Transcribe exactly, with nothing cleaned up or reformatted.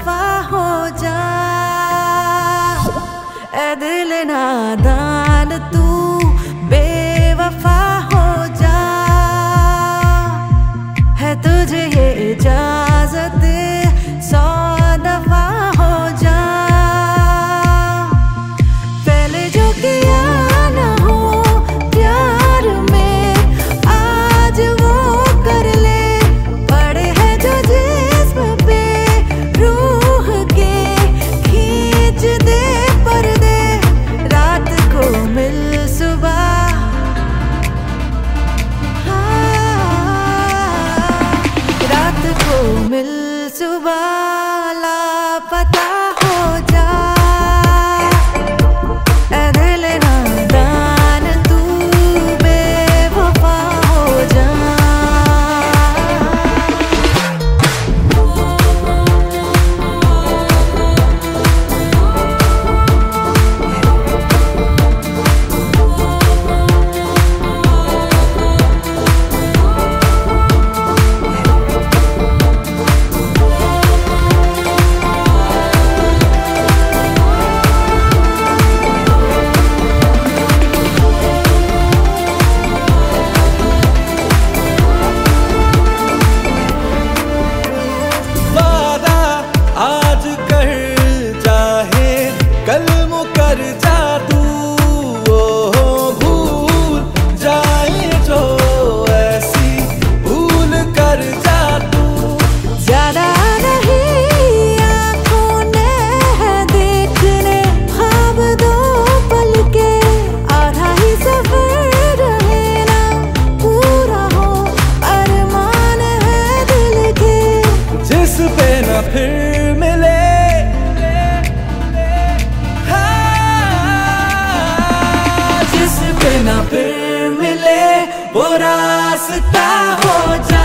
दफा हो जा। ए दिल नादान तू बेवफा हो जा, है तुझे ये इजाजत सौ दफा हो जा। पहले जो किया ना हो प्यार में आज वो कर ले, पड़े है जो जिस्म पे रूह के खींच दे पर्दे। रात को मिल सुबह, रात को मिल सुबह लापता हो जा। ए दिल नादान तू बेवफा हो जा। कल मुकर जा तू, ओ भूल जाए जो ऐसी भूल कर जा तू। ज्यादा नहीं आँखों ने है देखने ख्वाब दो पल के, आधा ही सफर रहे ना पूरा हो अरमान है दिल के। जिस पे न फिर मिले ना फिर मिले वो रास्ता हो जा।